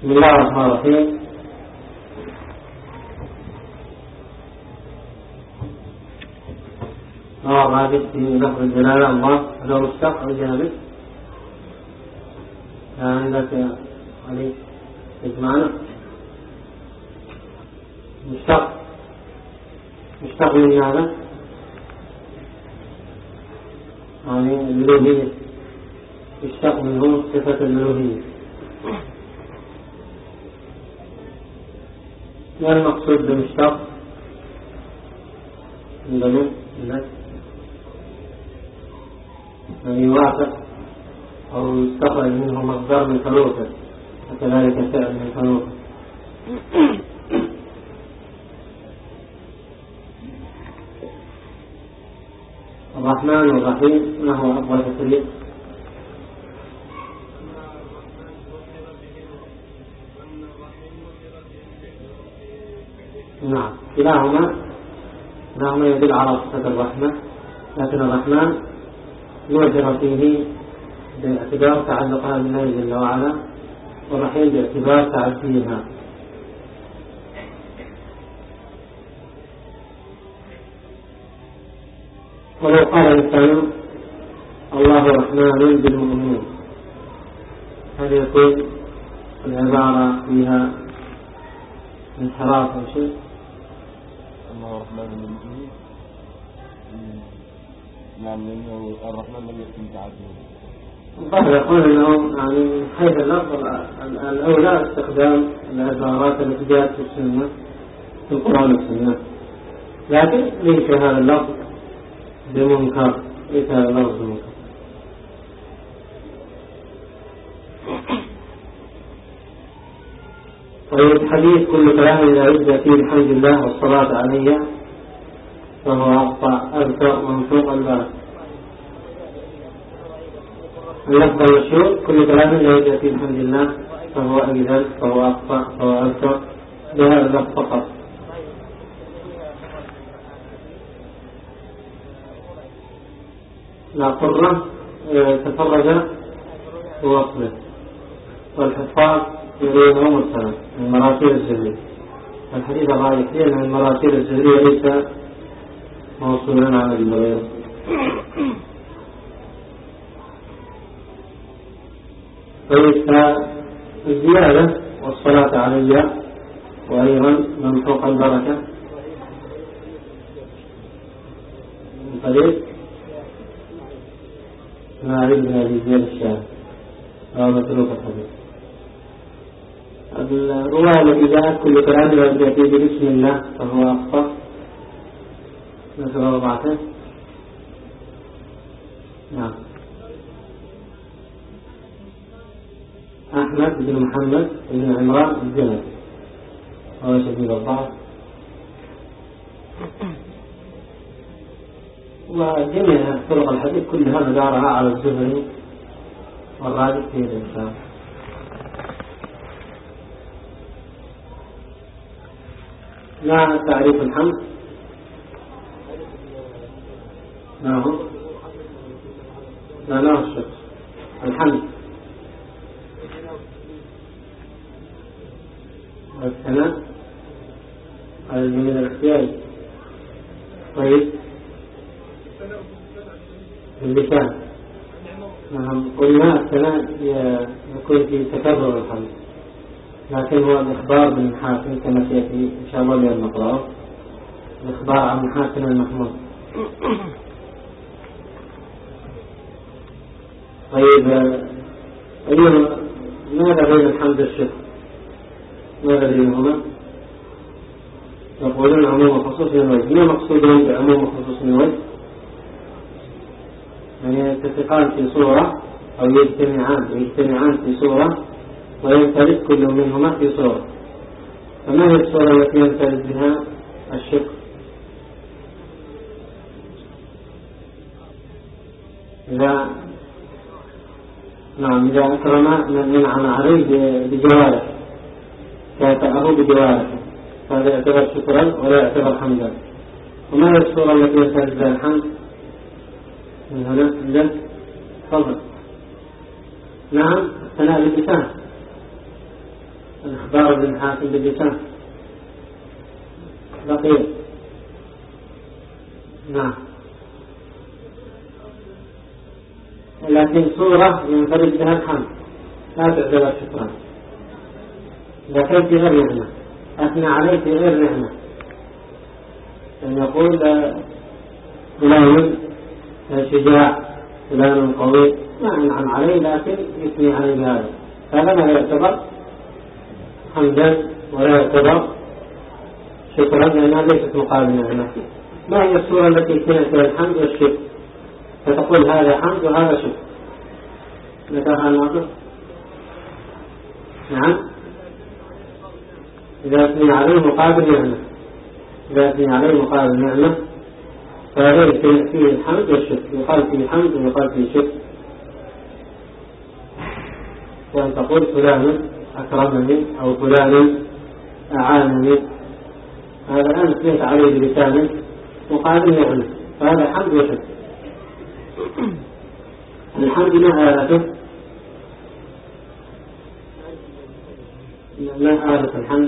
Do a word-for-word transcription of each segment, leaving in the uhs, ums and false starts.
بسم الله الرحمن الرحيم. اه راجع في لفظ الجلالة الله لو مشتق عن جانبك يعني ذات عليه اجمعنا مشتق مشتق من هذا يعني الألوهية مشتق منه صفة الألوهية. ما المقصود بمشتق عندنا الناس أن يوافق أو يستخرج منه مصدر من فلوسه وكذلك فعل من فلوسه. الرحمن والرحيم ما هو أفضل تفريق؟ نعم كلاهما كلاهما يدل على صفة الرحمة، لكن الرحمن يعتبر فيه باعتبار تعلقها بالله جل وعلا، والرحيم باعتبار تعديها. ولو قال الإنسان الله رحمن بالمؤمنين هل يكون العبارة فيها انحراف أو شيء؟ الله رحمن بالمؤمنين نعم لأنه الرحمن لم يكن تعديه. الظاهر يقول أنه يعني حيث اللفظ الأولى استخدام العبارات التي جاءت في السنة في القرآن والسنة، لكن ليس هذا اللفظ بمنكر، ليس هذا اللفظ بمنكر. طيب حديث كل كلام إذا يبدأ فيه الحمد لله والصلاة عليه فهو أقطع أذكر منطوق البلد. اللفظ المشهور كل كلام لا يبدأ فيه الحمد لله فهو أجدل فهو أقطع فهو أذكر بهذا اللفظ فقط. لا قرة تفرج بوصله، والحفاظ يريدهم مرسلا من مراسيل الزهري. الحديث الراجح فيه أن المراسيل الزهرية ليس موصولا عن أبي هريرة. فالزيادة والصلاة علي وأيضا ممحوق البركة من طريق إسماعيل بن أبي زياد الشام أو متروك الحديث. الرواية التي جاءت كل كلام لا يبدأ فيه بسم الله فهو أخطأ مثل وضعته. نعم أحمد بن محمد بن عمران الجنة هو شديد الضعف، وجميع طرق الحديث كلها مدارها على الزهري والراجح فيه الإنسان. ما تعريف الحمد؟ ما هو؟ لا لا الشخص الحمد الثناء على الجميل الاختياري. طيب اللسان نعم قلنا الثناء يكون في تكرر الحمد، لكن هو الإخبار بالمحاسن كما سيأتي إن شاء الله بأن نقرأه، الإخبار عن محاسن المحمود. طيب أيها ماذا بين الحمد والشكر؟ ماذا بينهما؟ يقولون عموم وخصوص من وجه. ما مقصودون بعموم وخصوص من وجه؟ يعني يتفقان في صورة أو يجتمعان يجتمعان في صورة وينفرد كل منهما في صورة. فما هي الصورة التي ينفرد بها الشكر؟ إذا نعم إذا أكرم من ينعم عليه بجوارح كافأه بجوارح فهذا يعتبر شكرا ولا يعتبر حمدا. وما هي الصورة التي ينفرد بها الحمد؟ من هنا عندك تفضل. نعم الثناء باللسان إخبار ابن حاتم باللسان لقيل. نعم، لكن صورة ينفرد بها الحمد لا تعتبر شكرا. إذا كان في غير نعمة أثنى عليه في غير نعمة، أن يقول فلان شجاع فلان قوي ما ينعم عليه لكن يثني عليه بهذا، هذا لا يعتبر حمدا ولا يعتبر شكرا لأنها ليست مقابل نعمة. ما هي الصورة التي كانت الحمد والشكر فتقول هذا حمد وهذا شكر؟ ذكرها الناظر. نعم، إذا أثني عليه مقابل نعمة، إذا أثني عليه مقابل نعمة فليس فيه الحمد والشكر، يقال فيه حمد ويقال فيه شكر. وأن تقول فلان أكرمني أو فلان أعانني، هذا الآن أثنيت عليه بلسانك مقابل نعمة، فهذا حمد وشكر. الحمد ما آلته؟ ما آلة الحمد؟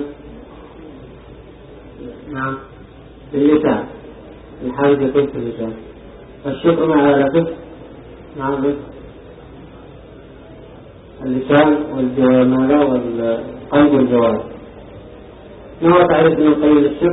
نعم، باللسان، الحمد يكون في اللسان. الشكر ما آلته؟ نعم، اللسان والجوامع والقلب والجوارح. ما هو تعريف ابن القيم للشكر؟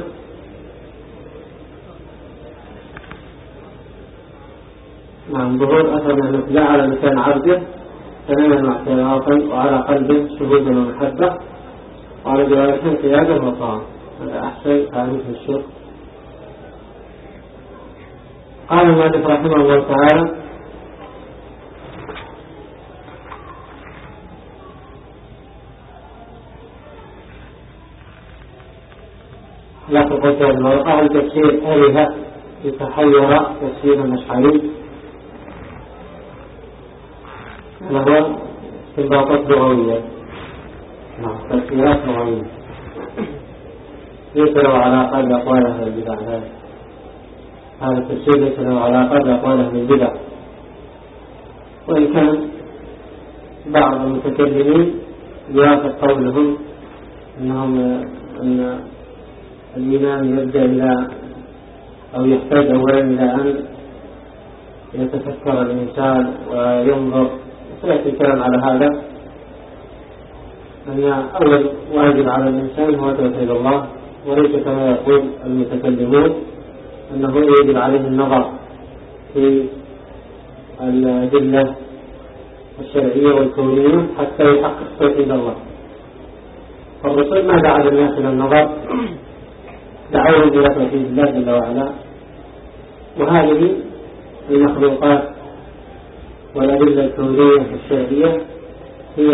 نعم، ظهور أثر نعمة الله على لسان عبده تماما واعترافا، وعلى قلبه شهودا ومحبة، وعلى جوارحه قيادا وطاعة. هذا أحسن تعريف للشكر. قال المؤلف رحمه الله تعالى: لا تقتل المرأة. التفسير ألها يتحير تفسير المشعري، وهو استنباطات لغوية، نعم تفسيرات لغوية ليس له علاقة بأقوال أهل البدع. هذا التفسير ليس له علاقة بأقوال أهل البدع، وإن كان بعض المتكلمين يوافق قولهم أنهم أن الإيمان يبدأ إلى أو يحتاج أولا إلى أن يتفكر الإنسان وينظر. سيأتي الكلام على هذا، أن أول واجب على الإنسان هو توحيد الله، وليس كما يقول المتكلمون أنه يجب عليه النظر في الأدلة الشرعية والكونية حتى يحقق توحيد الله. فالرسول ما دعا الناس إلى النظر، دعوهم إلى توحيد الله جل وعلا. وهذه المخلوقات والأدلة الكونية الشرعية هي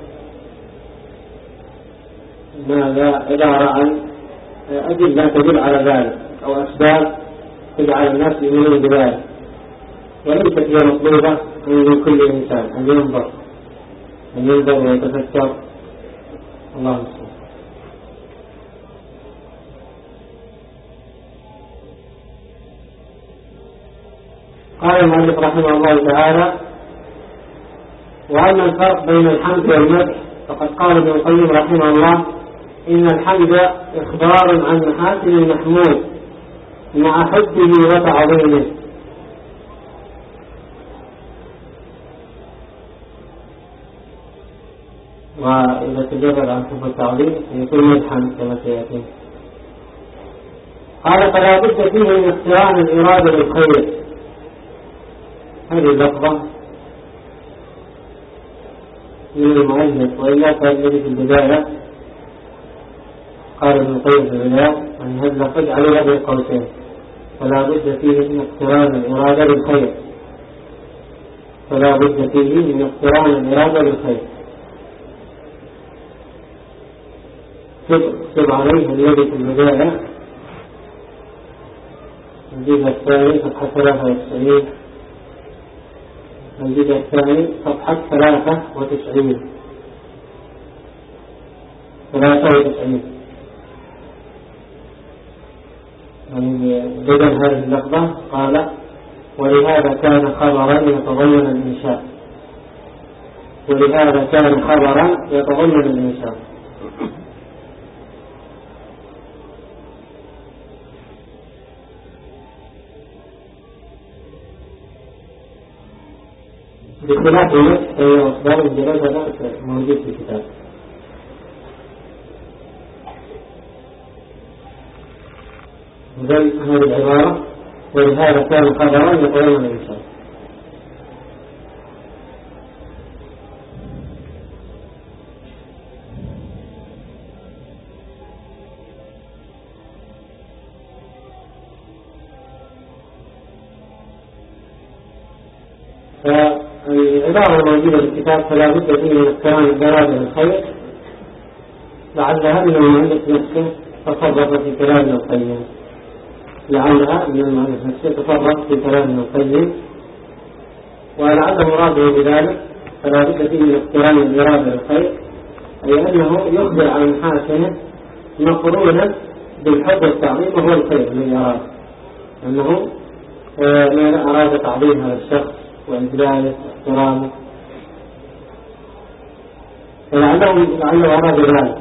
ماذا؟ عبارة عن أدلة تدل على ذلك أو أسباب تجعل الناس يؤمنون بذلك، وليست هي مطلوبة من كل إنسان أن ينظر أن ينظر ويتفكر. الله المستعان. قال المؤلف رحمه الله تعالى: وأما الفرق بين الحمد والمدح فقد قال ابن القيم رحمه الله: إن الحمد إخبار عن محاسن المحمود مع حبه وتعظيمه. وإذا تجرد عن حب التعظيم يكون مدحا كما سيأتي. قال: فلا بد فيه من اقتران الإرادة بالخير. هذه اللفظة من المؤلف، وإلا فالذي في البداية قال ابن القيم في البداية أن هذا اللفظ على هذه القوسين: فلا بد فيه من اقتران الإرادة بالخير. فلا بد فيه من اقتران الإرادة بالخير. تكتب عليه الذي في البداية الجزء الثاني صفحة ثلاثة وتسعين. الجزء الثاني صفحة ثلاثة وتسعين ثلاثة وتسعين يعني بدل هذه اللفظة قال: ولهذا كان خبرا يتضمن الإنشاء. ولهذا كان خبرا يتضمن الإنشاء. بخلاف المسح فهي أصدار الجلال هذا موجود في الكتاب. زي هذه العبارة ولهذا كان خبرا يتضمن الإنسان. فالعبارة الموجودة في الكتاب فلا بد فيه من اقتران الدرجة بالخير، لعلها من المؤلف نفسه تصرف في كلام القيم لعلها من المؤلف نفسه تصرف في كلام القيم ولعل مراده بذلك فلا بد فيه من اقتران الإرادة بالخير، أي أنه يخبر عن محاسنه مقرونا بالحب والتعظيم وهو الخير الذي أراد، أنه ما أراد تعظيم هذا الشخص وإجلاله واحترامه، فلعله لعله أراد ذلك،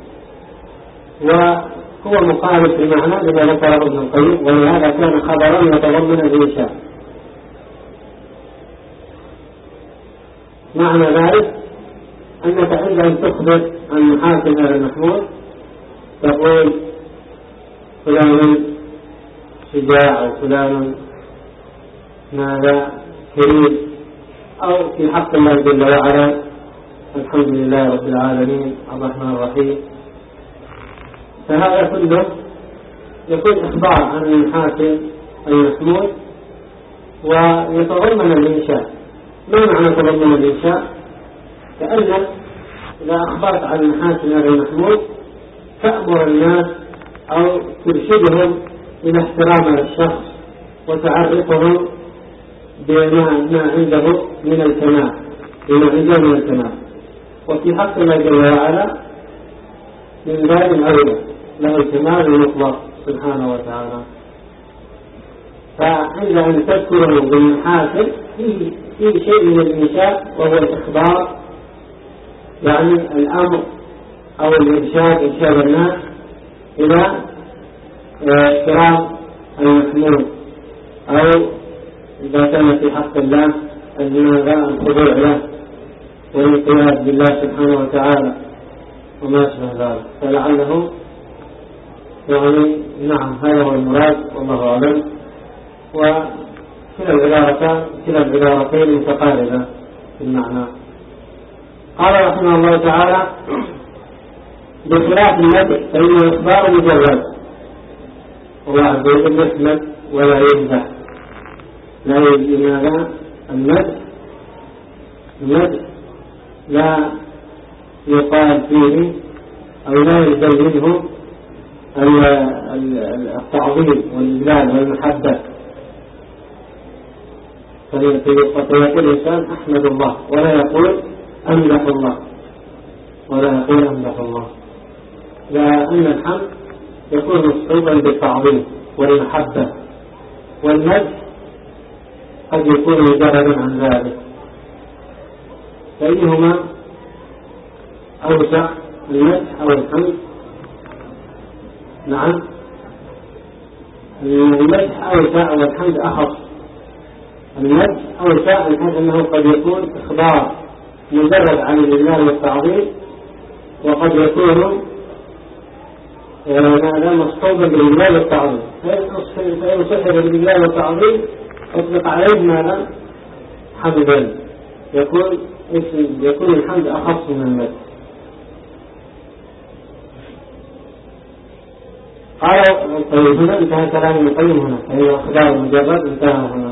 وهو مقارب في المعنى لما ذكره ابن القيم، ولهذا كان خبرا يتضمن الإنشاء. معنى ذلك أنك عند أن تخبر عن محاسن هذا المحمود تقول فلان شجاع أو فلان ماذا كريم، أو في حق الله جل وعلا الحمد لله رب العالمين الرحمن الرحيم، فهذا كله يكون إخبار عن المحاسن المحمود ويتضمن الإنشاء. ما معنى تضمن الإنشاء؟ كأنك إذا أخبرت عن المحاسن هذا المحمود تأمر الناس أو ترشدهم إلى احترام هذا الشخص وتعرفهم بما عنده من الكمال، بما عنده من الكمال، وفي حق الله جل وعلا من باب أولى له الكمال المطلق سبحانه وتعالى. فعند أن تذكره بالمحاسن في في شيء من الإنشاء وهو الإخبار، يعني الأمر أو الإرشاد إرشاد الناس إلى احترام المحمود، أو إذا كان في حق الله الخضوع له والانقياد بالله سبحانه وتعالى وما أشبه ذلك. فلعله يعني نعم هذا هو المراد والله أعلم. وكلا العبارتان كلا العبارتين متقاربة في المعنى. قال رحمه الله تعالى بخلاف المدح فإنه إخبار مجرد، الله عز وجل يحمد ولا يمدح، لا لماذا؟ المدح المدح لا يقال فيه أو لا يلزم منه التعظيم والإجلال والمحبة، فيقول الإنسان أحمد الله ولا يقول أمدح الله ولا يقول أمدح الله، لأن الحمد يكون مصحوبا بالتعظيم والمحبة، والمدح قد يكون مجردا عن ذلك. فأيهما أوسع، المدح أو الحمد؟ نعم المدح أوسع والحمد أخص. المدح أوسع من حيث أنه قد يكون إخبار مجرد عن الإجلال والتعظيم، وقد يكون هذا مصحوبا بالإجلال والتعظيم، فإن صحب بالإجلال والتعظيم أطلق عليه ماذا؟ حمدا، يكون يكون الحمد أخص من المدح. قال طيب هنا انتهى كلام المقيم هنا، أي أخبار المجرد انتهى هنا.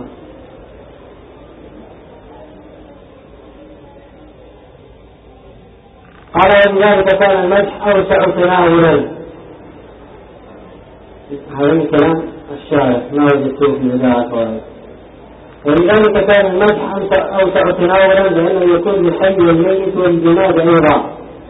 قال وبذلك كان المدح أوسع تناولا. هذا من كلام الشارع ما وجدته في بداية الرواية. ولذلك كان المدح أوسع تناولا لأنه يكون للحي والميت والجناد أيضا.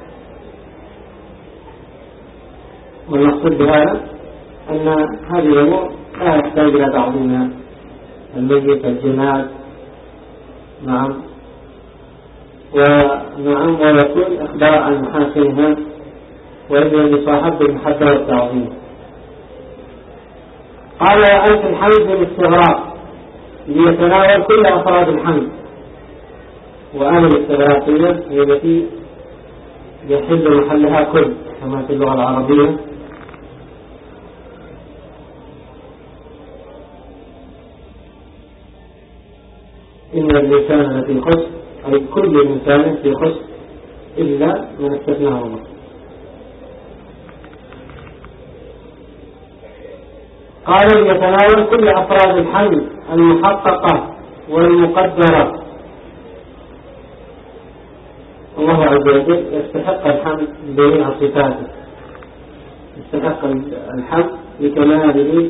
والمقصود بهذا أن هذه الأمور لا يحتاج إلى تعظيمها، الميت الجناد نعم ونعم، ويكون إخبار عن محاسنها وإذن يصاحب بالمحبة والتعظيم. قال وأنت الحمد بالاستغراق ليتناول كل أفراد الحمد، وأنا الاستغراقية هي التي يحل محلها كل كما في اللغة العربية. إن الإنسان لفي خسر، أي كل إنسان في خسر إلا من استثناه الله. قال يتناول كل أفراد الحمد المحققة والمقدرة. الله عز وجل يستحق الحمد بجميع صفاته، يستحق الحمد لكماله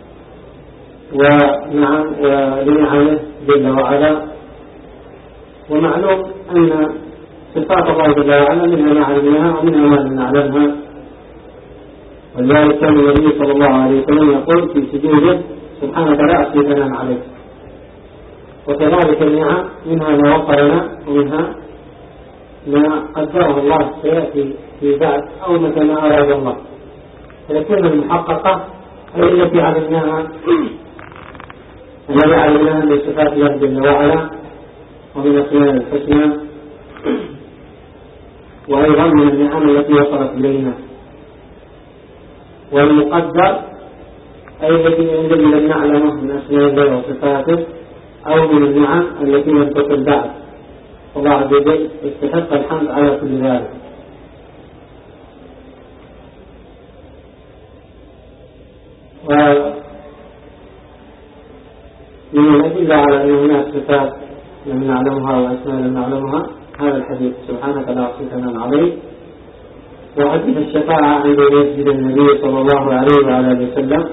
ولنعمه جل وعلا. ومعلوم أن صفات الله جل وعلا منها ما علمناها ومنها ما لم نعلمها، ولذلك كان النبي صلى الله عليه وسلم يقول في سجوده سبحانك لا أحصي ثناء عليك. وكذلك النعم منها ما وفر لنا ومنها ما قدره الله سيأتي في بعد أو متى ما أراد الله. فلكن المحققة هي التي علمناها الذي علمناها من صفات الله جل وعلا ومن أسماء الحسنى، وأيضا من النعم التي وصلت إلينا. والمقدر أي الذي ينبغي لم نعلمه من أسماء الله وصفاته أو من النعم التي لم تصل بعد. الله عز وجل يستحق الحمد على كل ذلك. ومن الأدلة على أن هناك صفات لم نعلمها وأسماء لم نعلمها هذا الحديث سبحانك لا أحصي ثناء عليك، وحديث الشفاعة عند مسجد النبي صلى الله عليه وعلى آله وسلم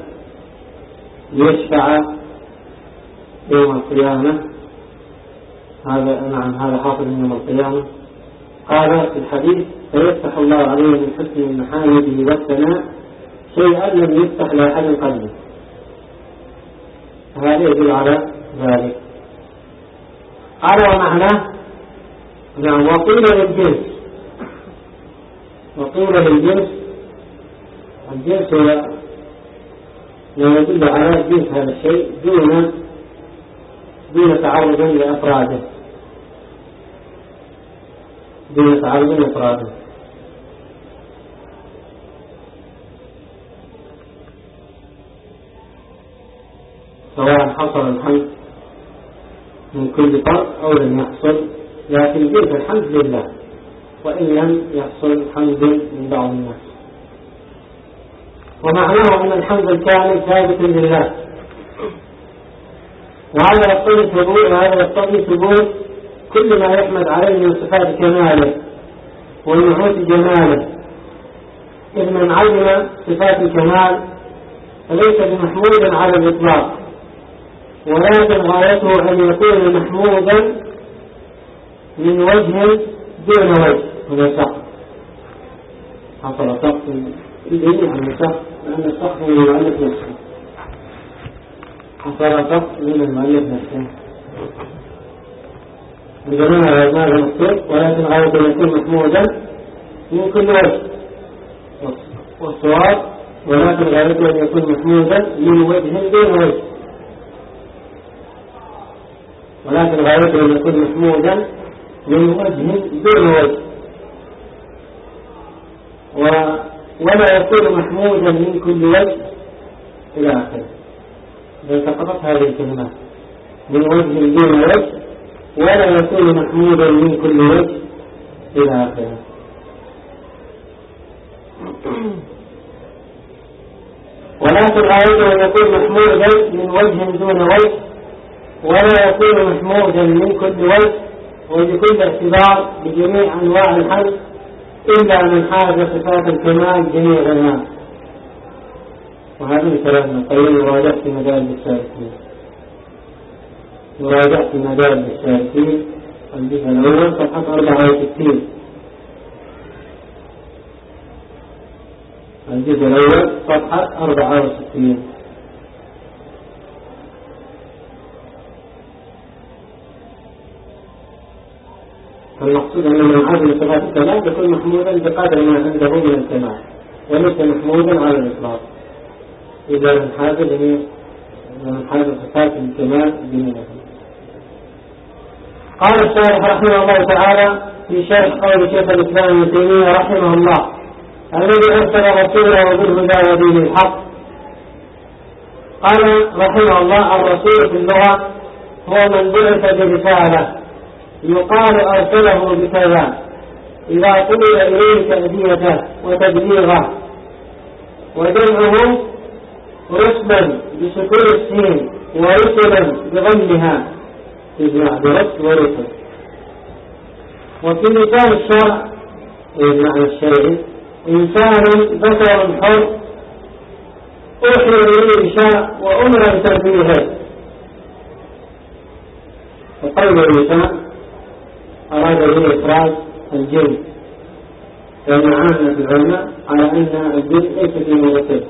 ليشفع يوم القيامة. هذا نعم هذا حاصل يوم القيامة. قال في الحديث فيفتح الله عليه من حسن محامده والثناء شيئا لم يفتح لأحد قبله. هذا يدل على ذلك. قال ومعناه نعم وقيل للجنس، وقيل للجنس الجنس هو ما يدل على جنس هذا الشيء دون دون تعرض لأفراده، دون تعرض لأفراده. سواء حصل الحمد من كل طرف أو لم يحصل، لكن جنس الحمد لله وإن لم يحصل حمد من بعض الناس. ومعناه أن الحمد الكامل ثابت لله، وهذا يقتضي ثبوت وهذا يقتضي ثبوت كل ما يحمد عليه من صفات كماله ونعوت جماله. إذ من علم صفات الكمال فليس بمحمود على الإطلاق، ولكن غايته أن يكون محمودا من وجه دون وجه. هنا سقط حصل سقط الجميع من سقط، لأن السقط من المؤلف نفسه، حصل سقط من المؤلف نفسه. الجماعة ماذا مقصود؟ ولكن غايته أن يكون محمودا من كل وجه، والصواب ولكن غايته أن يكون محمودا من وجه دون وجه، ولكن غايته أن يكون محمودا من وجه دون وجه، ولا يكون محمودا من كل وجه إلى آخره. فسقطت هذه الكلمات من وجه دون وجه ولا يكون محمودا من كل وجه إلى آخره. ولكن غايته أن يكون محمودا من وجه دون وجه ولا يكون محمودا من كل وجه وبكل اعتبار بجميع أنواع الحمد إلا من حاز صفات الكمال جميع الناس. وهذا كلامنا قليل مراجعة في مدارج السالكين، مراجعة في مدارج السالكين الجزء الأول صفحة أربعة وستين، الجزء الأول صفحة أربعة وستين. فالمقصود أن من عدم صفات الكمال يكون محمودا بقدر ما عنده من الكمال وليس محمودا على الإطلاق. إذا من حاجة من حاجة صفات الكمال بمنها. قال الشارح رحمه الله تعالى في شرح قول شيخ الإسلام ابن تيمية رحمه الله: الذي أرسل رسوله بالهدى ودين الحق. قال رحمه الله: الرسول في اللغة هو من بعث برسالة، يقال أرسله بكذا إذا طلب إليه تأديته وتبليغه، وجمعه رسلا بسكون السين ورسلا بضمها يجمع برسل ورسل. وفي لسان الشرع يجمع الشيء إنسان بشر حر أوحي إليه شرع وأمر بتنفيذه. وقول الإنسان أراد به إخراج الجن، لأن عامة العلماء على أن الجن ليس في مرتب.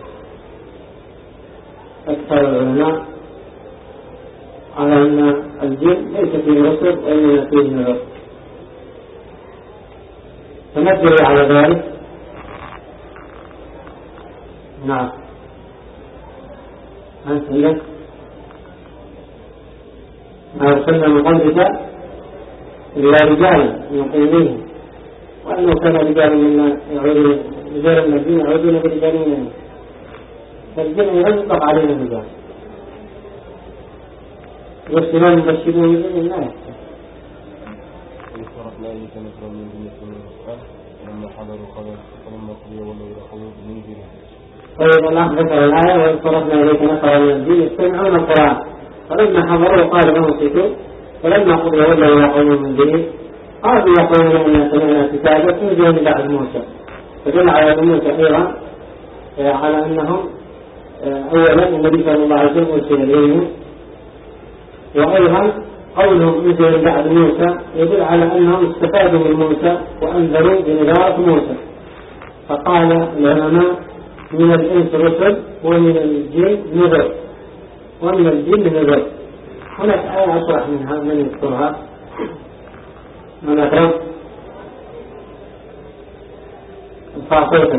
أكثر العلماء على أن الجن ليس في مرتب وإنما فيه نظر. فندري على ذلك. نعم. أنت عندك ما أرسلنا من قبلك إلا رجالا يقيمين، وأنه كان رجال منا يعودون رجال من الجن يعودون برجال منهم، فالجن يطلق علينا الرجال. والسلام مبشرون بإذن الله. لا يمكن أن من دون السؤال لما حضروا قال فلما قضي ولوا إلى قلوب من دونه. طيب الله ذكر الآية: وإذ صرفنا إليك نفرا من الجن يستمعون القرآن فلما حضروا قالوا أنصتوا فلما قضي ولوا إلى قلوب من دونه قالوا يقولون إنا سمعنا كتابا أنزل من بعد موسى. فدل على موسى أيضا على أنهم أولا النبي صلى الله عليه وسلم أرسل إليهم، وأيضا قولهم أنزل من بعد موسى يدل على أنهم استفادوا من موسى وأنذروا بنذارة موسى. فقال العلماء: من الإنس رسل ومن الجن نذر ومن الجن نذر. هناك آية أشرح منها من يذكرها من أكرم الفاصلة: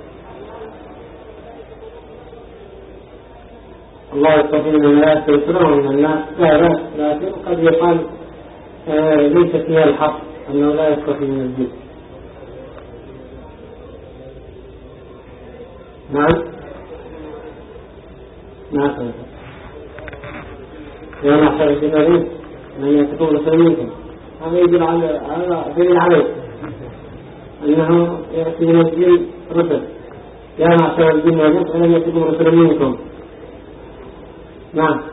الله يستطيع من الناس يسرون من الناس لا بأس، لكن قد يقال آه ليس فيها الحق أنه لا يستطيع من الجن. نعم نعم يا معشر الجن من يكتبون رسل منكم. هذا يدل على هذا دليل عليه أنه يأتي من الجن رسل. يا معشر الجن والإنس من يكتبون رسل منكم. نعم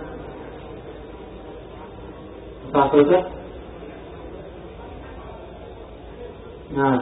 صحيح. نعم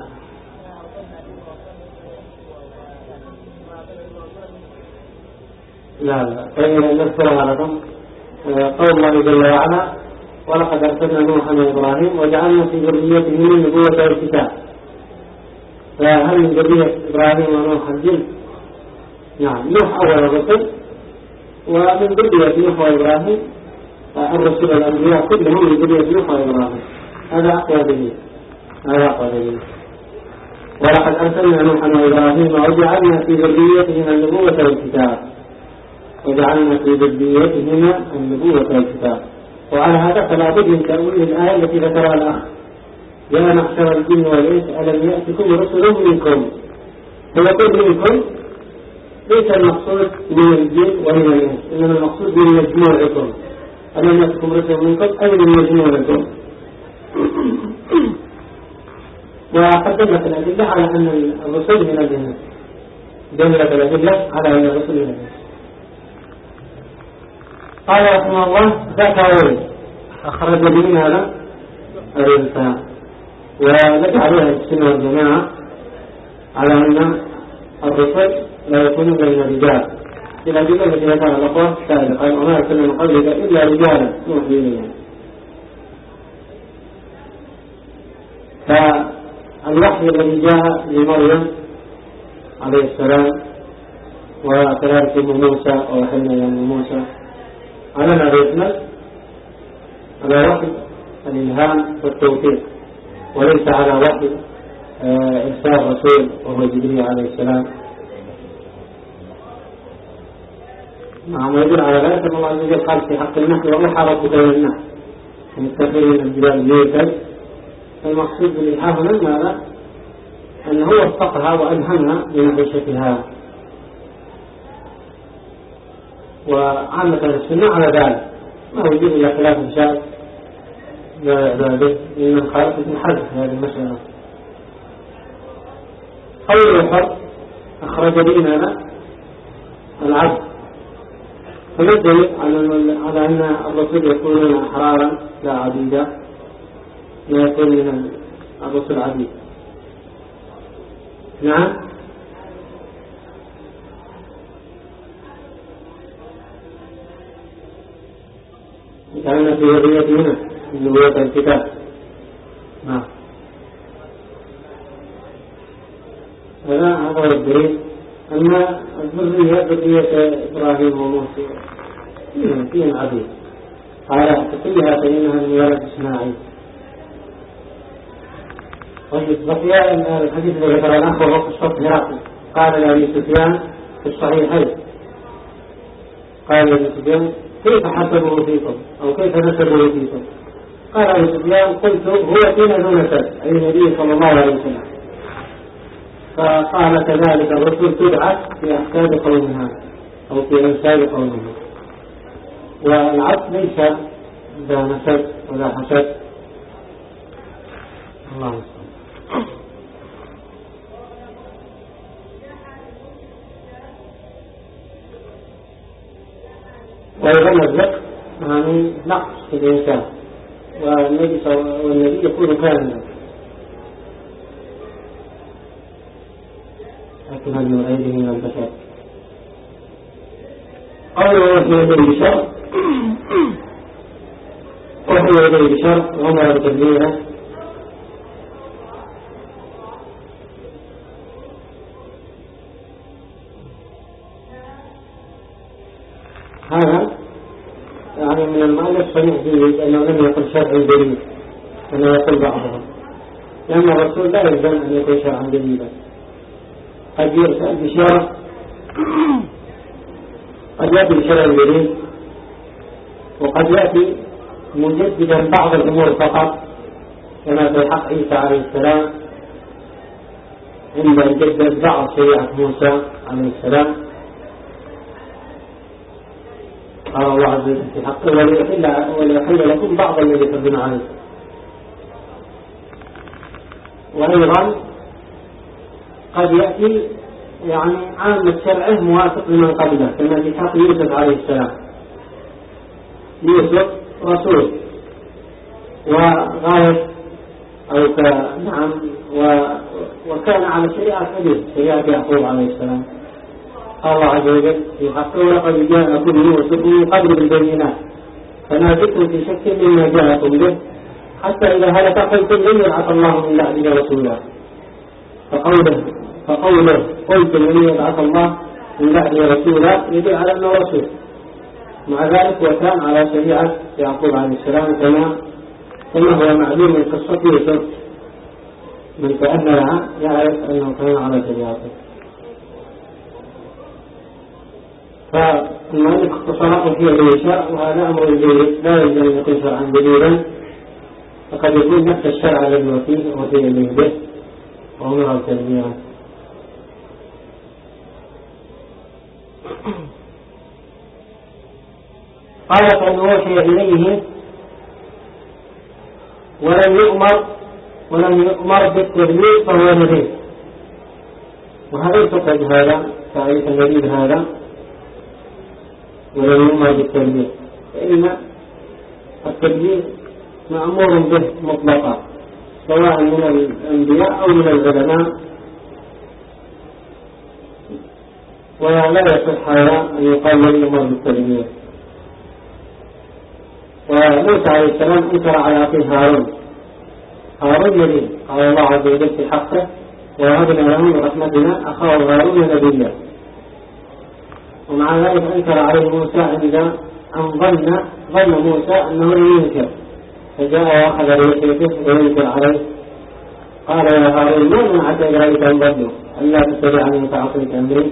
لا لا فإن نذكرها لكم قول الله جل وعلا: ولقد أرسلنا نوحا وإبراهيم وجعلنا في ذريتهم النبوة والكتاب. فهل من ذرية إبراهيم ونوح الجن؟ نعم، نوح أول الرسل، ومن ذرية نوح وإبراهيم الرسل الأنبياء كلهم من ذرية نوح وإبراهيم. هذا أقوى دليل. هذا أقوى دليل. ولقد أرسلنا نوحا وإبراهيم وجعلنا في ذريتهما النبوة والكتاب. وجعلنا في ذريتهما النبوة والكتاب. وعلى هذا فلا بد من تأويل الآية التي ذكرها الأخ: يا معشر الجن والإنس ألم يأتكم رسل منكم. فيقول منكم ليس المقصود من الجن ومن الإنس، إنما المقصود من مجموعكم. ألم يأتكم رسل منكم أي من مجموعكم. وقد دلت الأدلة على أن الرسل من الجن، دلت الأدلة على أن الرسل من الجن. قال رحمه الله: ذكر أخرج من هذا الإنسان. ولك عليها السنة والجماعة على أن الرسل لا يكونون بين الرجال. إلى الجملة التي ذكرها الأخوة سابقا: وما أرسلنا من قبلك إلا رجالا نوحي إليهم. فالوحي الذي جاء لمريم عليه السلام وكذلك ابن موسى ووحينا إلى موسى على ما يشمل على وحي الإلهام والتوفيق، وليس على وحي إرسال رسول وهو جبريل عليه السلام. نعم، يدل على ذلك أن الله عز وجل قال في حق النحل: وأوحى ربك إلى النحل متخذين الجبال بيوتا. المقصود بالإيحاء هنا ماذا؟ أنه وفقها وألهمها لمعيشتها، وعامة السنة على ذلك، ما وجد إلا خلاف الشاذ لا عباده إن الخالق ابن حزم في هذه المسألة. قول الحر أخرج ديننا العبد، فندل على أن الرسول يكونون أحرارا لا عبيدا، لا يكون من الرسل عبيد. نعم، كان في هدية هنا من نبوة الكتاب. نعم، هذا هذا هو الدليل أن الذرية ذرية إبراهيم وموسى فيهم عبيد، قال تقيها فإنها من ولد إسماعيل. طيب، بقي الحديث الذي ذكر الأخ وهو قصة هرقل، قال لأبي سفيان في الصحيحين، قال لأبي سفيان كيف حسبه فيكم أو كيف نسبه فيكم؟ قال أبي سفيان قلت هو فينا ذو نسب، أي النبي صلى الله عليه وسلم. فقال كذلك الرسل تبعث في أحساب قومها أو في أنساب قومها، والعبد ليس ذا نسب ولا حسب. الله يسلم. ويظن الذكر يعني نقص في الإنسان، والنبي والنبي يكون كاملا، أكمل من غيره من البشر. قال وحي يديه بشر، وحي يديه بشر عمر بتبليغه، هذا يعني من المؤلف صنيع جيد أنه لم يكن شرعا جديد كما يقول بعضهم، لأن الرسول لا يلزم أن يكون شرعا جديدا، قد يرسل بشرع، قد يأتي بشرع جديد، وقد يأتي مجددا بعض الأمور فقط، كما في حق عيسى عليه السلام عند جدد بعض شريعة موسى عليه السلام. قال الله عز وجل في حقه وليحل لكم بعض الذي حرم عليكم. وأيضا قد يأتي يعني عامة شرعه موافق لمن قبله، كما في حق يوسف عليه السلام. يوسف رسول وغاية أو نعم وكان على شريعة حديث شريعة يعقوب عليه السلام. قال الله عز وجل في حقه ولقد جاءكم يوسف من قبل بالبينات فما زلتم في شك مما جاءكم به حتى إذا هلك قلتم لن يبعث الله من بعده رسولا. فقوله فقوله قلتم لن يبعث الله من بعده رسولا يدل على أنه رسول، مع ذلك وكان على شريعة يعقوب عليه السلام كما كما هو معلوم من قصة يوسف، من تأملها يعرف أنه كان على شريعته. فالمؤلف اختصاره فيه بالشرع، وهذا أمر جيد لا يلزم أن يكون شرعا جديدا، فقد يكون نفس الشرع الذي وفيه وفيه إليه به وأمر التنبيه. قال فإن وحي إليه ولم يؤمر ولم يؤمر بالتبليغ فهو نبي، وهذا يفقد هذا تعريف النبي هذا ولم يؤمر بالتبليغ، فإن التبليغ مأمور به مطلقا سواء من الأنبياء أو من العلماء، ولا يصح هذا أن يقال لم يؤمر بالتبليغ. وموسى عليه السلام انكر على أخيه هارون، هارون نبي، قال الله عز وجل في حقه ووهبنا له من رحمتنا أخاه هارون نبيا، ومع ذلك انكر عليه موسى عند أن ظن ظن موسى أنه لم ينكر، فجاء وأخذ بيده وينكر عليه. قال يا هارون ما منعك إذ رأيتهم ضلوا ألا تتبعني وتعصيت أمري؟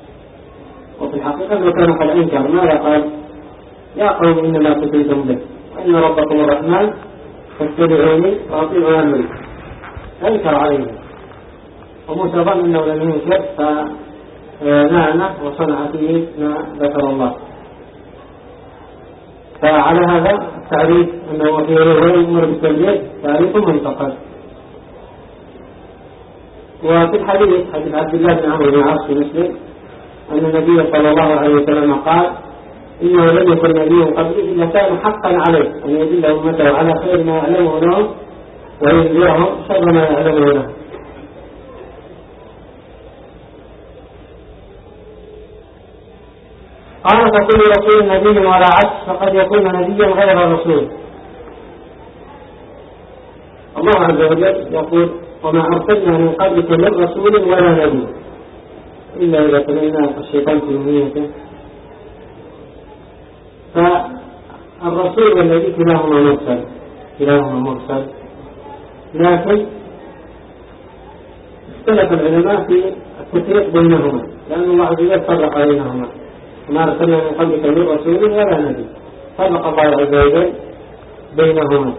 وفي الحقيقة لو كان قد أنكر ماذا قال؟ يا قوم إنما فتنتم به وإن ربكم الرحمن فاتبعوني وأطيعوا أمري، أنكر عليه. وموسى ظن أنه لم ينكر فنعنه وصنع فيه ما ذكر الله. فعلى هذا التعريف أنه في غير أمر بالتبليغ تعريف منتقد. وفي الحديث حديث عبد الله بن عمرو بن العاص في مسلم أن النبي صلى الله عليه وسلم قال: إنه لم يكن نبي قبلي إلا كان حقا عليه أن يدل أمته على خير ما يعلمه لهم وينذرهم شر ما يعلمه لهم. قال: فكل رسول نبي ولا عكس، فقد يكون نبيا غير الرسول. الله عز وجل يقول: وما أرسلنا من قبلك من رسول ولا نبي إلا إذا تمنى الشيطان في أمنيته. فالرسول والنبي كلاهما مرسل كلاهما مرسل لكن اختلف العلماء في التفريق بينهما، لأن الله عز وجل فرق بينهما. وما أرسلنا من قبلك من رسول ولا نبي، فرق الله عز وجل بينهما.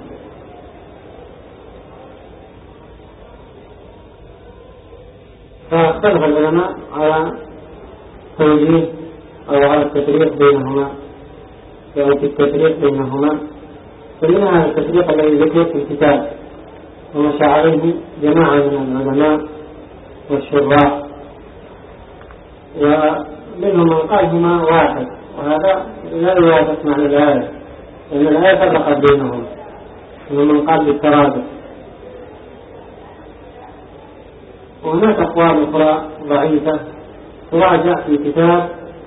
فاختلف العلماء على توجيه أو على التفريق بينهما أو في التفريق بينهما. فمنها التفريق الذي ذكر في الكتاب ومشى عليه جماعة من العلماء والشراح، ومنهم من قال هما واحد، وهذا لا يوافق معنى الآية، لأن الآية فرقت بينهم. ومنهم من قال بالترادف. وهناك أقوال أخرى ضعيفة تراجع في كتاب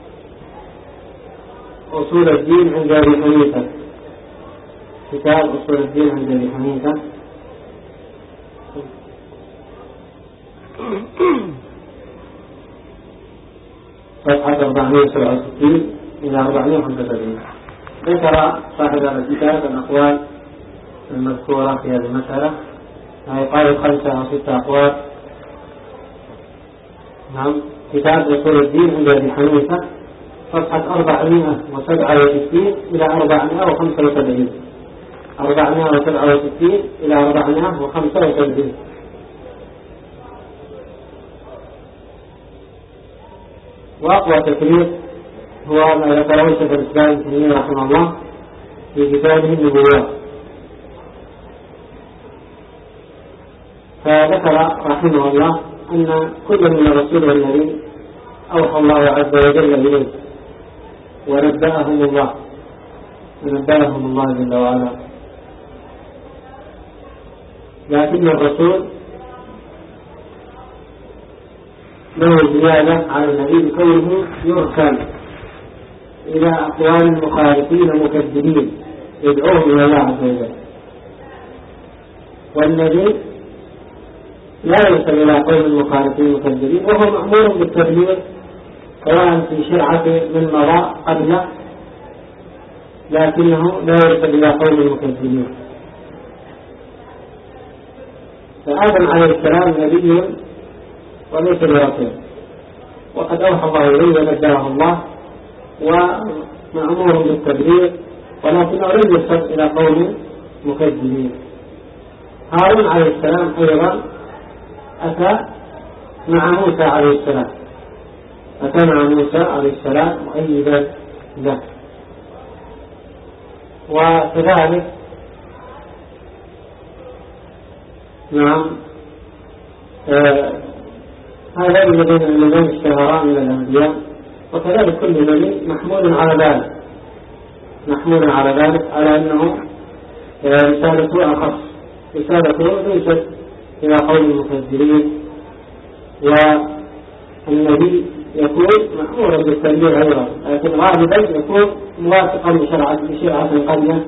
أصول الدين عند أبي حنيفة كتاب أصول الدين عند أبي حنيفة صفحة أربعمائة وسبعة وستين إلى أربعمائة وخمسة وسبعين. ذكر صاحب هذا الكتاب الأقوال المذكورة في هذه المسألة، يقال خمسة أو ستة أقوال. نعم، كتاب أصول الدين عند أبي حنيفة صفحة أربعمائة وسبعة وستين إلى أربعمائة وخمسة وسبعين أربعمائة وسبعة وستين إلى أربعمائة وخمسة وسبعين. وأقوى تكرير هو ما ذكره شيخ الإسلام ابن تيمية رحمه الله في كتابه النبوات. فذكر رحمه الله أن كل من الرسول والنبي أوحى الله عز وجل إليه ونبأهم الله ونبأهم الله جل وعلا، لكن الرسول له زيادة على النبي بكونه يرسل إلى أقوال مخالفين مكذبين يدعوهم إلى الله عز وجل، والنبي لا يرسل إلى قوم مخالفين مكذبين، وهو مأمور بالتبليغ سواء في شرعة من مضى قبله، لكنه لا يرسل إلى قوم مكذبين. فآدم عليه السلام نبي وليس برسول، وقد أوحى الله إليه ونبأه الله ومأمور بالتبليغ، ولكنه لم يرسل إلى قوم مكذبين. هارون عليه السلام أيضا أتى مع موسى عليه السلام أتى مع موسى عليه السلام مؤيدا له. وكذلك نعم آه هذا الذين الذين اشتهران من الأنبياء، وكذلك كل نبي محمول على ذلك محمول على ذلك على أنه رسالته أخص، رسالته ليست إلى قوم المكذبين، والنبي يكون مأمورا بالتبليغ أيضا، لكن غالبا يكون موافقا لشرعة لشرعة القرية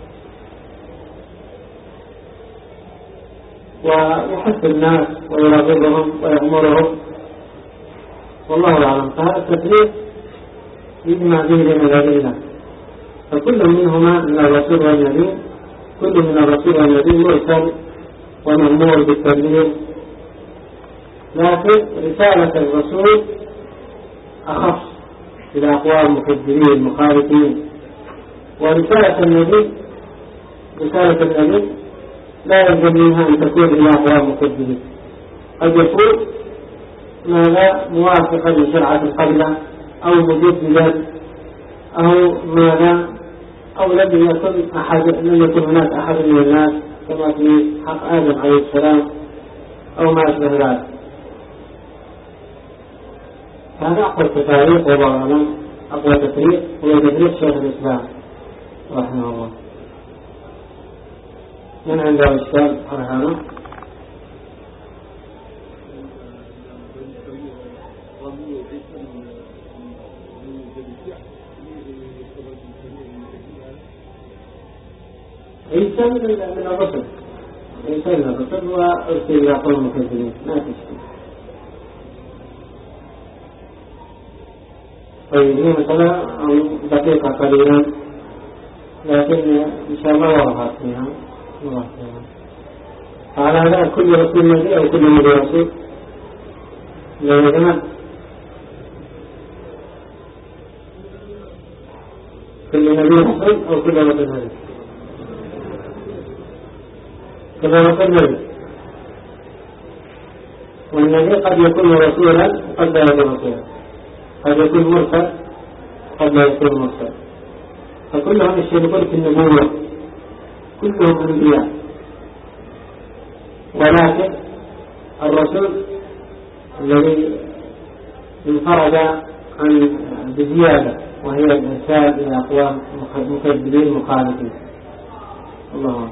ويحث الناس ويراغبهم ويأمرهم، والله أعلم. فهذا التبليغ يجمع به بين الأدلة، فكل منهما من الرسول والنبي كل من الرسول والنبي مرسل ومأمور بالتبليغ، لكن رسالة الرسول أخص إلى أقوام مكذبين مخالفين، ورسالة النبي رسالة النبي لا يلزم منها أن تكون إلى أقوام مكذبين، قد يكون ماذا موافقا لشرعة القبلة أو مجددا أو ماذا أو لم يكن أحد لم يكن هناك أحد من الناس كما في حق آدم عليه السلام أو ما أشبه ذلك. هذا أقوى التفاريق وضعنا أقوى تفريق هو تفريق شيخ الإسلام رحمه الله. من عنده إشكال رحمه؟ عيسى من الرسل، عيسى من الرسل وأرسل إلى قوم مكذبين ما تشكي. طيب هي مسألة دقيقة قليلا لكن إن شاء الله وضحت فيها. على هذا كل رسول نبي أو كل نبي رسول لا يا جماعة، كل نبي رسول أو كل رسول نبي، كل رسول نبي، والنبي قد يكون رسولا وقد لا يكون رسولا، قد يكون مرسل قد لا يكون مرسل، فكلهم يشتركون في النبوة، كلهم أنبياء، ولكن الرسول الذي انفرد عن بزيادة وهي الإرسال إلى أقوام مكذبين مخالفين. الله أكبر.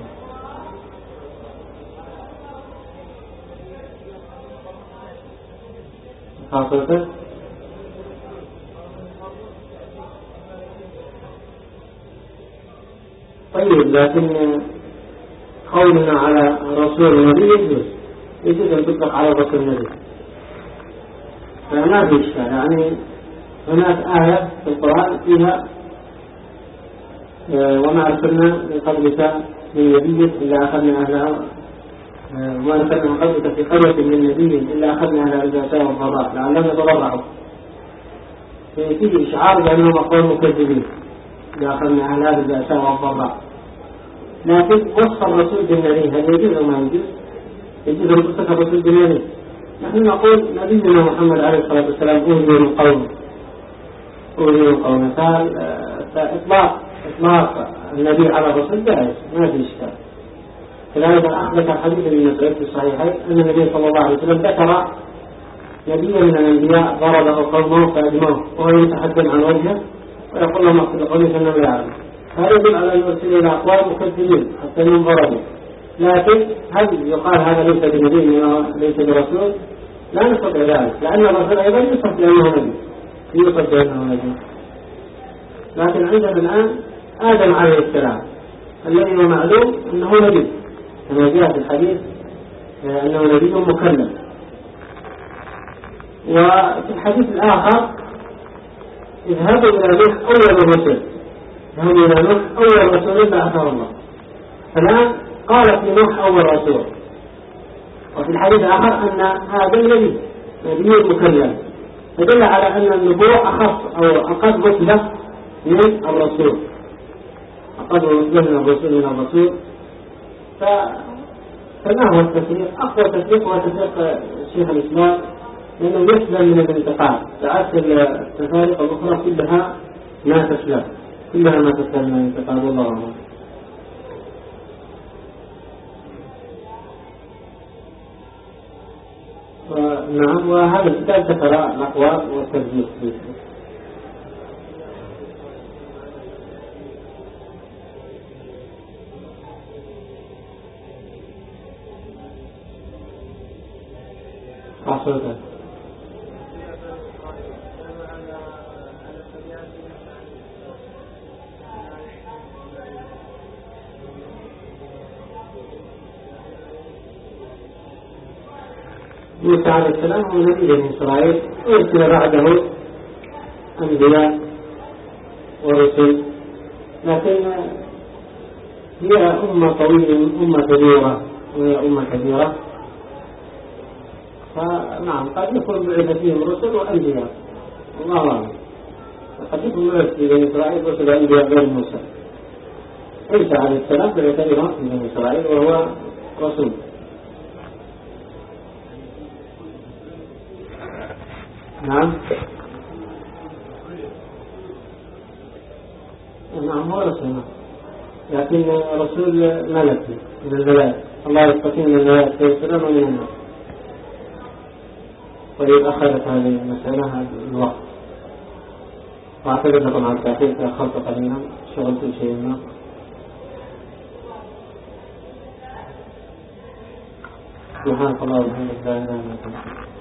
خاصة طيب لكن قولنا على رسول النبي يجوز يجوز أن تطلق على رسول النبي، فما في إشكال. يعني هناك آية في القرآن فيها وما أرسلنا من قبلك من نبي إلا أخذنا أهلها، وما أرسلنا من قبلك في قرية من نبي إلا أخذنا أهلها بالبأساء والضراء لعلهم يتضرعوا، فيه إشعار بأنهم أقوام مكذبين إذا أخذنا أهلها بالبأساء والضراء. لكن وصف الرسول بالنبي هل يجوز أو ما يجوز؟ يجوز أن تصف الرسول بالنبي. نحن نقول نبينا محمد عليه الصلاة والسلام أولي من قوم أولي من قوم، فإطلاق إطلاق النبي على الرسول جائز ما في إشكال. كذلك أخذك الحديث من مسعود في الصحيحين أن النبي صلى الله عليه وسلم ذكر نبيا من الأنبياء ضربه قومه فأدموه وهو يتحدث عن وجهه ويقول لهم اغفر لقومي فإنهم لا يعلمون. هذا يدل على أن يرسل إلى أقوام مكذبين حتى من ضربه. لكن هل يقال هذا ليس بنبي ليس برسول؟ لا نستطيع ذلك، لأن الرسول أيضا يوصف بأنه نبي يوصف بأنه نبي. لكن عندنا الآن آدم عليه السلام الذي هو معلوم أنه نبي كما جاء في الحديث أنه نبي مكلم. وفي الحديث الآخر اذهبوا إلى نوح أول الرسل، اذهبوا إلى نوح أول رسول بعثه الله، فالآن قال في نوح أول رسول. وفي الحديث الآخر أن هذا النبي نبي مكلم، فدل على أن النبوة أخص أو أقد رتبة من الرسول، أقد رتبة من الرسول من الرسول. فما هو التفريق؟ أقوى تفريق هو تفريق شيخ الإسلام، لأنه يسلم من الانتقال. تعرف التفاريق الأخرى كلها ما تسلم، كلها ما تسلم من الانتقال. والله أعلم. نعم. وهذا الكتاب ذكر الأقوال والترجيح فيه. عصرته موسى عليه السلام هو نبي من إسرائيل، وارسل بعده أنبياء ورسل، لكن هي أمة طويلة، أمة كبيرة، وهي أمة كبيرة، فنعم قد يكون بعث فيهم رسل وأنبياء، الله أعلم. قد يكون بعث في بني إسرائيل رسل وأنبياء غير موسى. عيسى عليه السلام يعتبر من بني إسرائيل وهو رسول. نعم نعم هو رسول، لكن رسول ملكي من الملائكة، الله يستطيع من الملائكة يرسلون ومن الناس. وإذ أخذت هذه المسألة هذا الوقت، وأعتقد لكم على التأخير تأخرت قليلا، شغلت شيء ما. سبحانك اللهم وبحمدك لا إله إلا أنت.